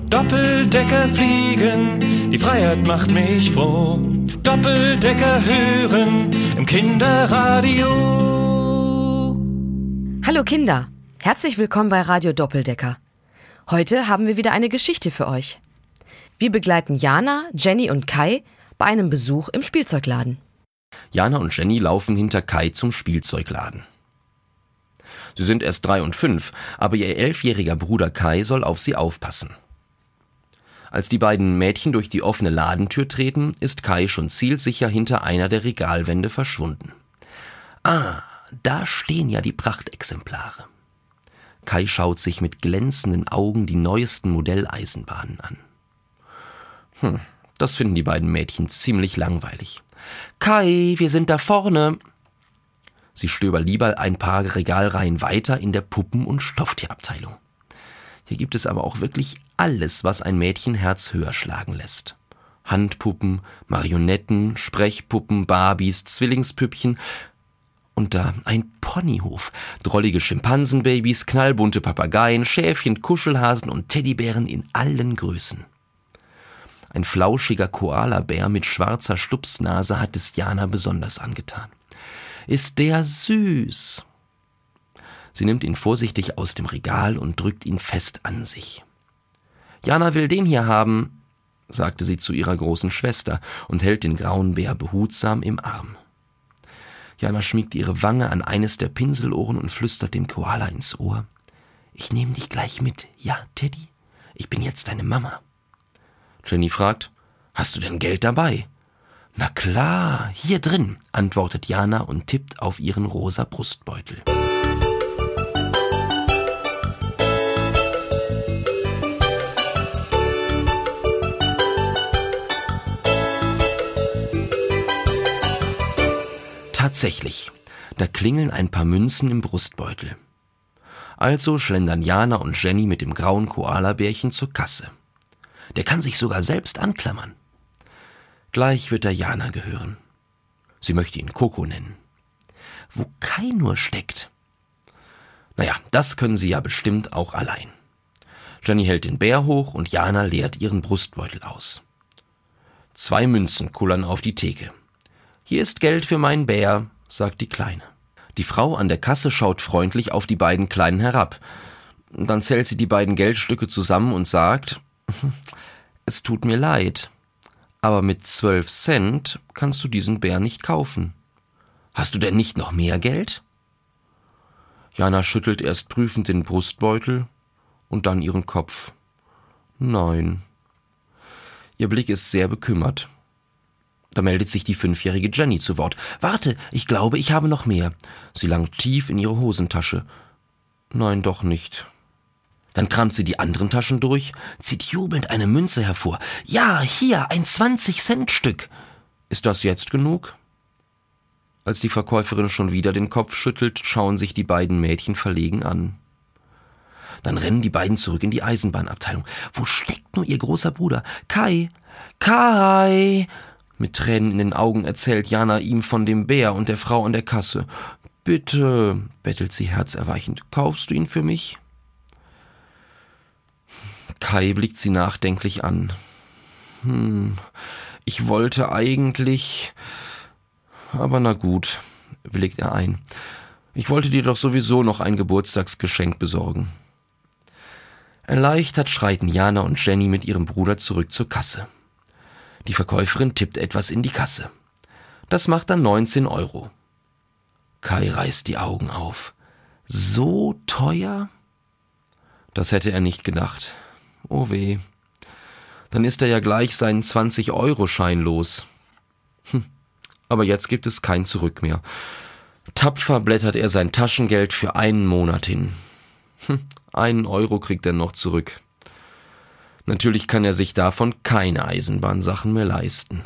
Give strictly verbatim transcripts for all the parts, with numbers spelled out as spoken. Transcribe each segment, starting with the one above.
Doppeldecker fliegen, die Freiheit macht mich froh. Doppeldecker hören im Kinderradio. Hallo Kinder, herzlich willkommen bei Radio Doppeldecker. Heute haben wir wieder eine Geschichte für euch. Wir begleiten Jana, Jenny und Kai bei einem Besuch im Spielzeugladen. Jana und Jenny laufen hinter Kai zum Spielzeugladen. Sie sind erst drei und fünf, aber ihr elfjähriger Bruder Kai soll auf sie aufpassen. Als die beiden Mädchen durch die offene Ladentür treten, ist Kai schon zielsicher hinter einer der Regalwände verschwunden. Ah, da stehen ja die Prachtexemplare. Kai schaut sich mit glänzenden Augen die neuesten Modelleisenbahnen an. Hm, das finden die beiden Mädchen ziemlich langweilig. Kai, wir sind da vorne. Sie stöbern lieber ein paar Regalreihen weiter in der Puppen- und Stofftierabteilung. Hier gibt es aber auch wirklich alles, was ein Mädchenherz höher schlagen lässt. Handpuppen, Marionetten, Sprechpuppen, Barbies, Zwillingspüppchen und da ein Ponyhof. Drollige Schimpansenbabys, knallbunte Papageien, Schäfchen, Kuschelhasen und Teddybären in allen Größen. Ein flauschiger Koalabär mit schwarzer Stupsnase hat es Jana besonders angetan. Ist der süß! Sie nimmt ihn vorsichtig aus dem Regal und drückt ihn fest an sich. Jana will den hier haben, sagte sie zu ihrer großen Schwester und hält den grauen Bär behutsam im Arm. Jana schmiegt ihre Wange an eines der Pinselohren und flüstert dem Koala ins Ohr. Ich nehme dich gleich mit, ja, Teddy? Ich bin jetzt deine Mama. Jenny fragt, hast du denn Geld dabei? Na klar, hier drin, antwortet Jana und tippt auf ihren rosa Brustbeutel. Tatsächlich, da klingeln ein paar Münzen im Brustbeutel. Also schlendern Jana und Jenny mit dem grauen Koalabärchen zur Kasse. Der kann sich sogar selbst anklammern. Gleich wird er Jana gehören. Sie möchte ihn Coco nennen. Wo Kai nur steckt. Naja, das können sie ja bestimmt auch allein. Jenny hält den Bär hoch und Jana leert ihren Brustbeutel aus. Zwei Münzen kullern auf die Theke. Hier ist Geld für meinen Bär, sagt die Kleine. Die Frau an der Kasse schaut freundlich auf die beiden Kleinen herab. Dann zählt sie die beiden Geldstücke zusammen und sagt, es tut mir leid, aber mit zwölf Cent kannst du diesen Bär nicht kaufen. Hast du denn nicht noch mehr Geld? Jana schüttelt erst prüfend den Brustbeutel und dann ihren Kopf. Nein. Ihr Blick ist sehr bekümmert. Da meldet sich die fünfjährige Jenny zu Wort. Warte, ich glaube, ich habe noch mehr. Sie langt tief in ihre Hosentasche. Nein, doch nicht. Dann kramt sie die anderen Taschen durch, zieht jubelnd eine Münze hervor. Ja, hier, ein zwanzig-Cent-Stück. Ist das jetzt genug? Als die Verkäuferin schon wieder den Kopf schüttelt, schauen sich die beiden Mädchen verlegen an. Dann rennen die beiden zurück in die Eisenbahnabteilung. Wo steckt nur ihr großer Bruder? Kai! Kai! Mit Tränen in den Augen erzählt Jana ihm von dem Bär und der Frau an der Kasse. Bitte, bettelt sie herzerweichend, kaufst du ihn für mich? Kai blickt sie nachdenklich an. Hm, ich wollte eigentlich... Aber na gut, willigt er ein. Ich wollte dir doch sowieso noch ein Geburtstagsgeschenk besorgen. Erleichtert schreiten Jana und Jenny mit ihrem Bruder zurück zur Kasse. Die Verkäuferin tippt etwas in die Kasse. Das macht dann neunzehn Euro. Kai reißt die Augen auf. So teuer? Das hätte er nicht gedacht. Oh weh. Dann ist er ja gleich seinen zwanzig-Euro-Schein los. Hm. Aber jetzt gibt es kein Zurück mehr. Tapfer blättert er sein Taschengeld für einen Monat hin. Hm. Einen Euro kriegt er noch zurück. Natürlich kann er sich davon keine Eisenbahnsachen mehr leisten.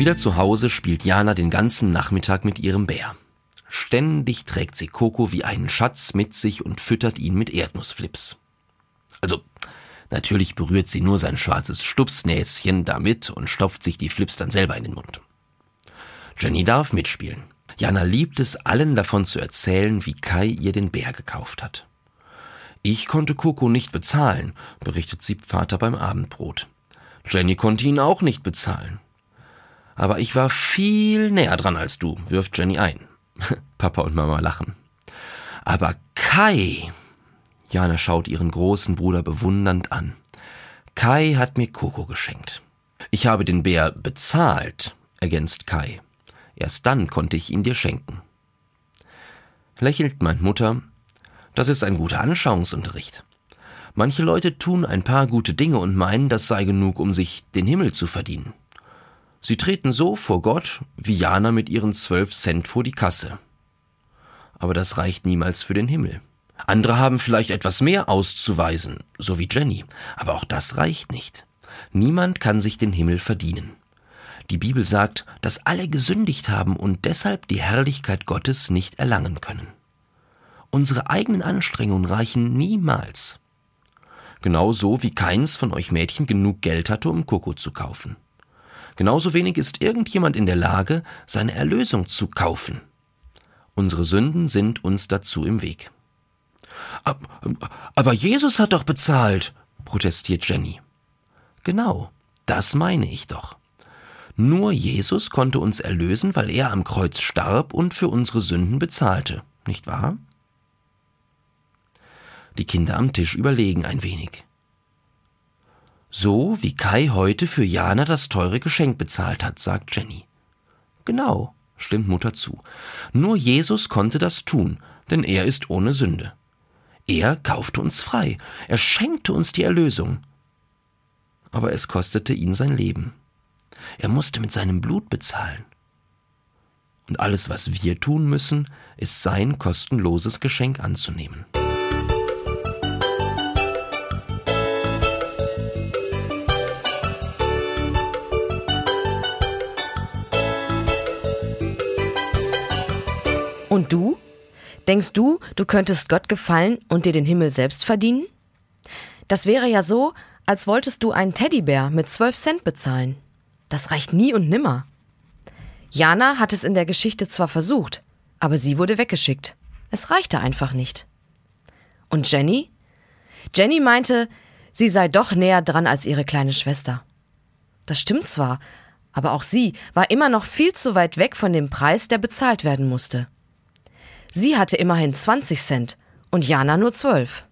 Wieder zu Hause spielt Jana den ganzen Nachmittag mit ihrem Bär. Ständig trägt sie Coco wie einen Schatz mit sich und füttert ihn mit Erdnussflips. Also, natürlich berührt sie nur sein schwarzes Stupsnäschen damit und stopft sich die Flips dann selber in den Mund. Jenny darf mitspielen. Jana liebt es, allen davon zu erzählen, wie Kai ihr den Bär gekauft hat. Ich konnte Coco nicht bezahlen, berichtet sie Vater beim Abendbrot. Jenny konnte ihn auch nicht bezahlen. Aber ich war viel näher dran als du, wirft Jenny ein. Papa und Mama lachen. Aber Kai, Jana schaut ihren großen Bruder bewundernd an. Kai hat mir Coco geschenkt. Ich habe den Bär bezahlt, ergänzt Kai. Erst dann konnte ich ihn dir schenken. Lächelt meint Mutter, das ist ein guter Anschauungsunterricht. Manche Leute tun ein paar gute Dinge und meinen, das sei genug, um sich den Himmel zu verdienen. Sie treten so vor Gott, wie Jana mit ihren zwölf Cent vor die Kasse. Aber das reicht niemals für den Himmel. Andere haben vielleicht etwas mehr auszuweisen, so wie Jenny, aber auch das reicht nicht. Niemand kann sich den Himmel verdienen. Die Bibel sagt, dass alle gesündigt haben und deshalb die Herrlichkeit Gottes nicht erlangen können. Unsere eigenen Anstrengungen reichen niemals. Genauso wie keins von euch Mädchen genug Geld hatte, um Coco zu kaufen. Genauso wenig ist irgendjemand in der Lage, seine Erlösung zu kaufen. Unsere Sünden sind uns dazu im Weg. Aber Jesus hat doch bezahlt, protestiert Jenny. Genau, das meine ich doch. Nur Jesus konnte uns erlösen, weil er am Kreuz starb und für unsere Sünden bezahlte, nicht wahr? Die Kinder am Tisch überlegen ein wenig. So wie Kai heute für Jana das teure Geschenk bezahlt hat, sagt Jenny. Genau, stimmt Mutter zu. Nur Jesus konnte das tun, denn er ist ohne Sünde. Er kaufte uns frei, er schenkte uns die Erlösung. Aber es kostete ihn sein Leben. Er musste mit seinem Blut bezahlen. Und alles, was wir tun müssen, ist sein kostenloses Geschenk anzunehmen. Und du? Denkst du, du könntest Gott gefallen und dir den Himmel selbst verdienen? Das wäre ja so, als wolltest du einen Teddybär mit zwölf Cent bezahlen. Das reicht nie und nimmer. Jana hat es in der Geschichte zwar versucht, aber sie wurde weggeschickt. Es reichte einfach nicht. Und Jenny? Jenny meinte, sie sei doch näher dran als ihre kleine Schwester. Das stimmt zwar, aber auch sie war immer noch viel zu weit weg von dem Preis, der bezahlt werden musste. Sie hatte immerhin zwanzig Cent und Jana nur zwölf.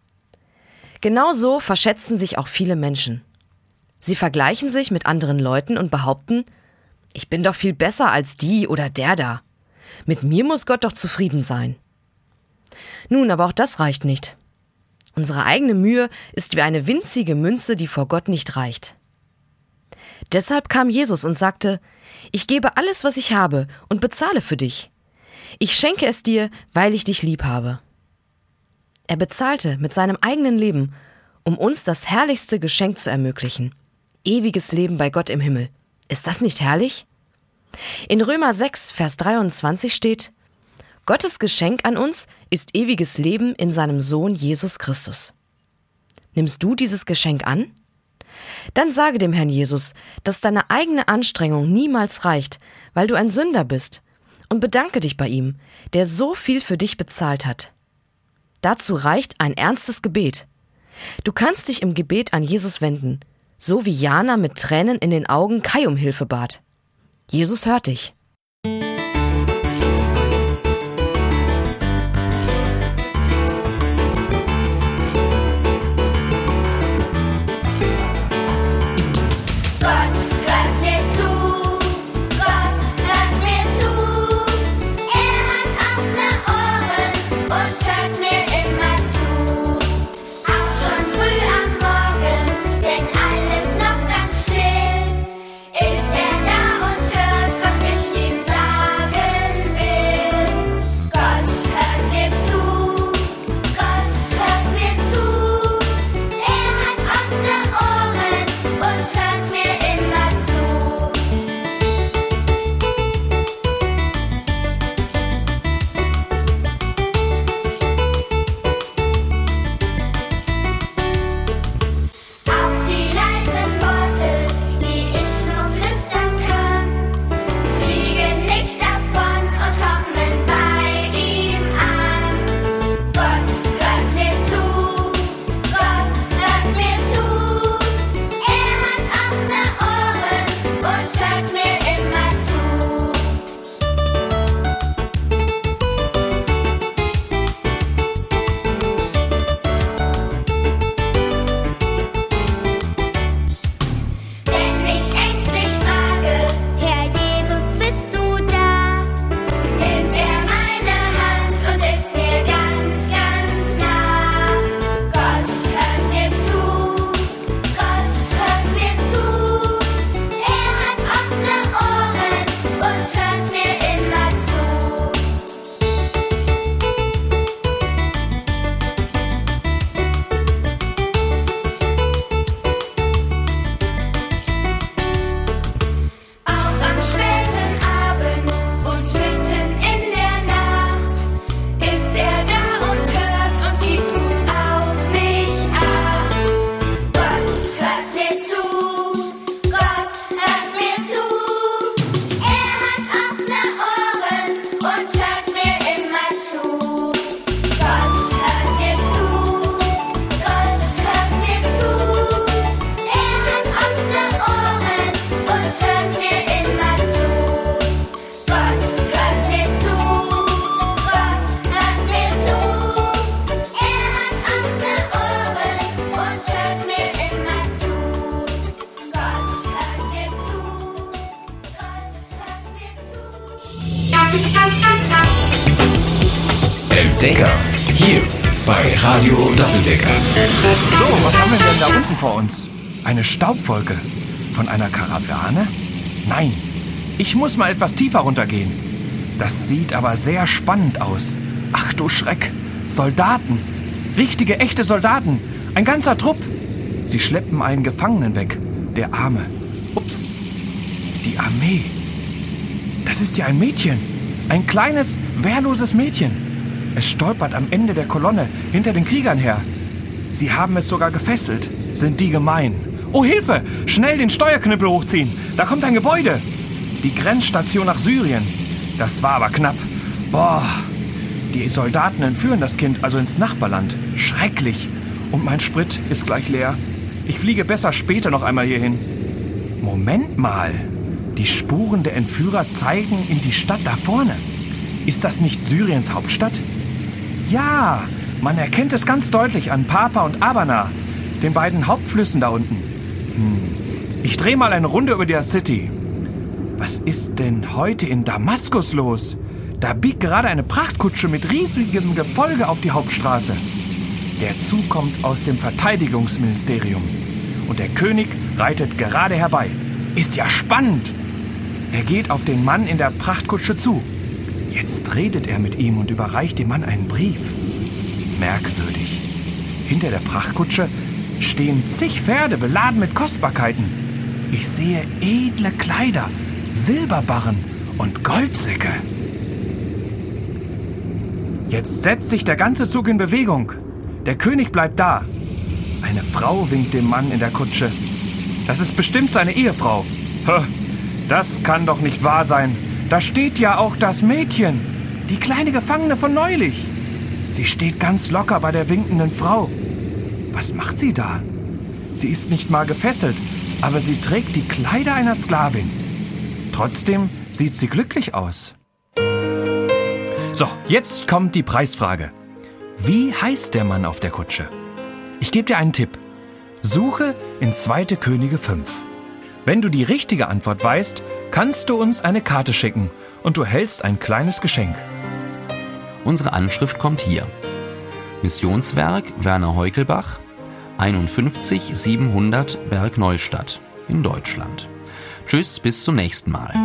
Genauso verschätzen sich auch viele Menschen. Sie vergleichen sich mit anderen Leuten und behaupten, ich bin doch viel besser als die oder der da. Mit mir muss Gott doch zufrieden sein. Nun, aber auch das reicht nicht. Unsere eigene Mühe ist wie eine winzige Münze, die vor Gott nicht reicht. Deshalb kam Jesus und sagte, ich gebe alles, was ich habe und bezahle für dich. Ich schenke es dir, weil ich dich lieb habe. Er bezahlte mit seinem eigenen Leben, um uns das herrlichste Geschenk zu ermöglichen. Ewiges Leben bei Gott im Himmel. Ist das nicht herrlich? In Römer sechs, Vers dreiundzwanzig steht, Gottes Geschenk an uns ist ewiges Leben in seinem Sohn Jesus Christus. Nimmst du dieses Geschenk an? Dann sage dem Herrn Jesus, dass deine eigene Anstrengung niemals reicht, weil du ein Sünder bist, und bedanke dich bei ihm, der so viel für dich bezahlt hat. Dazu reicht ein ernstes Gebet. Du kannst dich im Gebet an Jesus wenden, so wie Jana mit Tränen in den Augen Kai um Hilfe bat. Jesus hört dich. Ist er da und hört, was ich Decker, hier bei Radio Doppeldecker. So, was haben wir denn da unten vor uns? Eine Staubwolke. Von einer Karawane? Nein, ich muss mal etwas tiefer runtergehen. Das sieht aber sehr spannend aus. Ach du Schreck, Soldaten. Richtige, echte Soldaten. Ein ganzer Trupp. Sie schleppen einen Gefangenen weg. Der Arme. Ups. Die Armee. Das ist ja ein Mädchen. Ein kleines, wehrloses Mädchen. Es stolpert am Ende der Kolonne hinter den Kriegern her. Sie haben es sogar gefesselt. Sind die gemein. Oh, Hilfe! Schnell den Steuerknüppel hochziehen. Da kommt ein Gebäude. Die Grenzstation nach Syrien. Das war aber knapp. Boah. Die Soldaten entführen das Kind also ins Nachbarland. Schrecklich. Und mein Sprit ist gleich leer. Ich fliege besser später noch einmal hierhin. Moment mal. Die Spuren der Entführer zeigen in die Stadt da vorne. Ist das nicht Syriens Hauptstadt? Ja, man erkennt es ganz deutlich an Papa und Abana, den beiden Hauptflüssen da unten. Hm. Ich drehe mal eine Runde über die City. Was ist denn heute in Damaskus los? Da biegt gerade eine Prachtkutsche mit riesigem Gefolge auf die Hauptstraße. Der Zug kommt aus dem Verteidigungsministerium. Und der König reitet gerade herbei. Ist ja spannend. Er geht auf den Mann in der Prachtkutsche zu. Jetzt redet er mit ihm und überreicht dem Mann einen Brief. Merkwürdig. Hinter der Prachtkutsche stehen zig Pferde beladen mit Kostbarkeiten. Ich sehe edle Kleider, Silberbarren und Goldsäcke. Jetzt setzt sich der ganze Zug in Bewegung. Der König bleibt da. Eine Frau winkt dem Mann in der Kutsche. Das ist bestimmt seine Ehefrau. Das kann doch nicht wahr sein. Da steht ja auch das Mädchen, die kleine Gefangene von neulich. Sie steht ganz locker bei der winkenden Frau. Was macht sie da? Sie ist nicht mal gefesselt, aber sie trägt die Kleider einer Sklavin. Trotzdem sieht sie glücklich aus. So, jetzt kommt die Preisfrage. Wie heißt der Mann auf der Kutsche? Ich gebe dir einen Tipp. Suche in zweite Könige fünf. Wenn du die richtige Antwort weißt, kannst du uns eine Karte schicken und du hältst ein kleines Geschenk. Unsere Anschrift kommt hier. Missionswerk Werner Heukelbach, einundfünfzig siebenhundert Bergneustadt in Deutschland. Tschüss, bis zum nächsten Mal.